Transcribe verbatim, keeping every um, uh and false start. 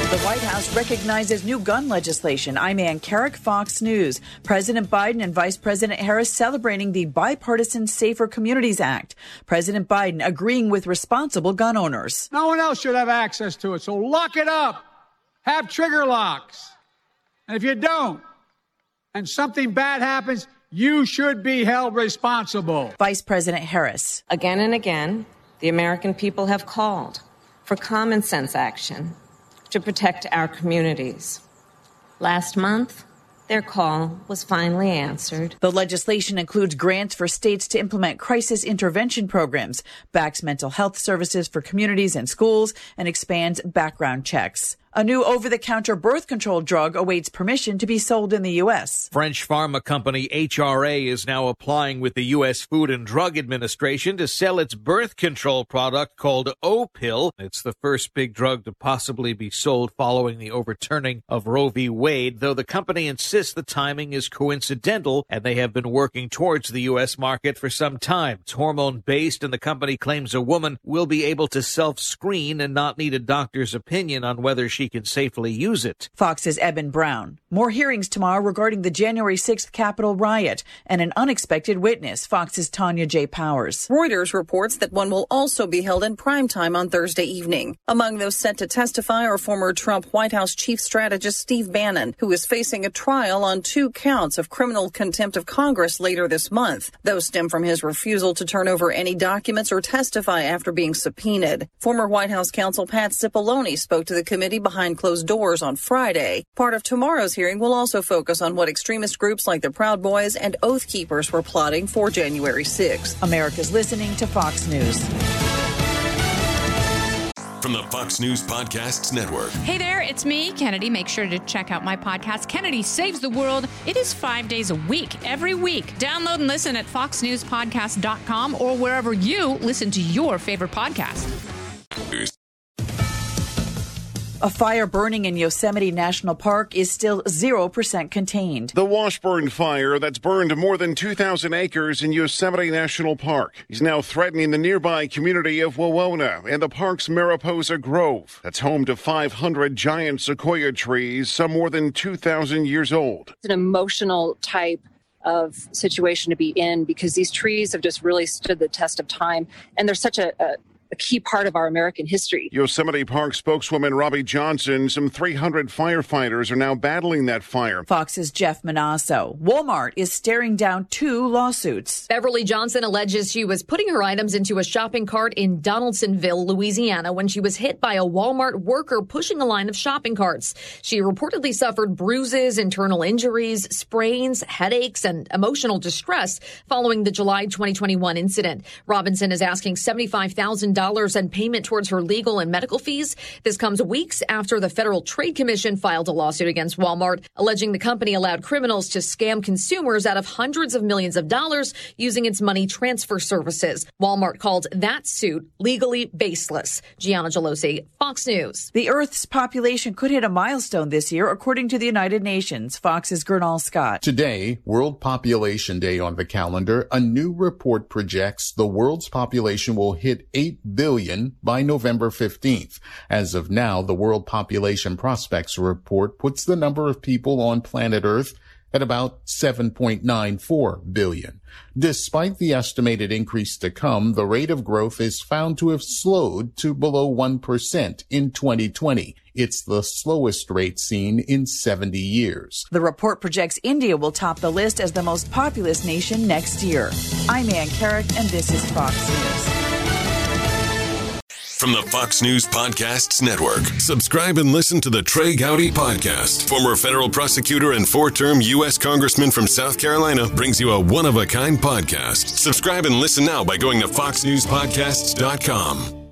The White House recognizes new gun legislation. I'm Ann Carrick, Fox News. President Biden and Vice President Harris celebrating the Bipartisan Safer Communities Act. President Biden agreeing with responsible gun owners. No one else should have access to it, so lock it up. Have trigger locks. And if you don't, and something bad happens, you should be held responsible. Vice President Harris. Again and again, the American people have called for common sense action to protect our communities. Last month, their call was finally answered. The legislation includes grants for states to implement crisis intervention programs, backs mental health services for communities and schools, and expands background checks. A new over-the-counter birth control drug awaits permission to be sold in the U S. French pharma company H R A is now applying with the U S Food and Drug Administration to sell its birth control product called Opill. It's the first big drug to possibly be sold following the overturning of Roe v. Wade, though the company insists the timing is coincidental and they have been working towards the U S market for some time. It's hormone-based, and the company claims a woman will be able to self-screen and not need a doctor's opinion on whether she can safely use it. Fox's Eben Brown. More hearings tomorrow regarding the January sixth Capitol riot and an unexpected witness. Fox's Tanya J. Powers. Reuters reports that one will also be held in primetime on Thursday evening. Among those set to testify are former Trump White House chief strategist Steve Bannon, who is facing a trial on two counts of criminal contempt of Congress later this month. Those stem from his refusal to turn over any documents or testify after being subpoenaed. Former White House counsel Pat Cipollone spoke to the committee behind closed doors on Friday. Part of tomorrow's hearing will also focus on what extremist groups like the Proud Boys and Oath Keepers were plotting for January sixth. America's listening to Fox News. From the Fox News Podcasts Network. Hey there, it's me, Kennedy. Make sure to check out my podcast, Kennedy Saves the World. It is five days a week, every week. Download and listen at fox news podcast dot com or wherever you listen to your favorite podcast. A fire burning in Yosemite National Park is still zero percent contained. The Washburn fire that's burned more than two thousand acres in Yosemite National Park is now threatening the nearby community of Wawona and the park's Mariposa Grove. That's home to five hundred giant sequoia trees, some more than two thousand years old. It's an emotional type of situation to be in because these trees have just really stood the test of time, and they're such a, a a key part of our American history. Yosemite Park spokeswoman Robbie Johnson, some three hundred firefighters are now battling that fire. Fox's Jeff Manasso. Walmart is staring down two lawsuits. Beverly Johnson alleges she was putting her items into a shopping cart in Donaldsonville, Louisiana, when she was hit by a Walmart worker pushing a line of shopping carts. She reportedly suffered bruises, internal injuries, sprains, headaches, and emotional distress following the July twenty twenty-one incident. Robinson is asking seventy-five thousand dollars and payment towards her legal and medical fees. This comes weeks after the Federal Trade Commission filed a lawsuit against Walmart, alleging the company allowed criminals to scam consumers out of hundreds of millions of dollars using its money transfer services. Walmart called that suit legally baseless. Gianna Gelosi, Fox News. The Earth's population could hit a milestone this year, according to the United Nations. Fox's Gernal Scott. Today, World Population Day on the calendar, a new report projects the world's population will hit eight billion by November fifteenth. As of now, the World Population Prospects report puts the number of people on planet Earth at about seven point nine four billion. Despite the estimated increase to come, the rate of growth is found to have slowed to below one percent in twenty twenty. It's the slowest rate seen in seventy years. The report projects India will top the list as the most populous nation next year. I'm Ann Carrick, and this is Fox News. From the Fox News Podcasts Network. Subscribe and listen to the Trey Gowdy Podcast. Former federal prosecutor and four-term U S congressman from South Carolina brings you a one-of-a-kind podcast. Subscribe and listen now by going to fox news podcasts dot com.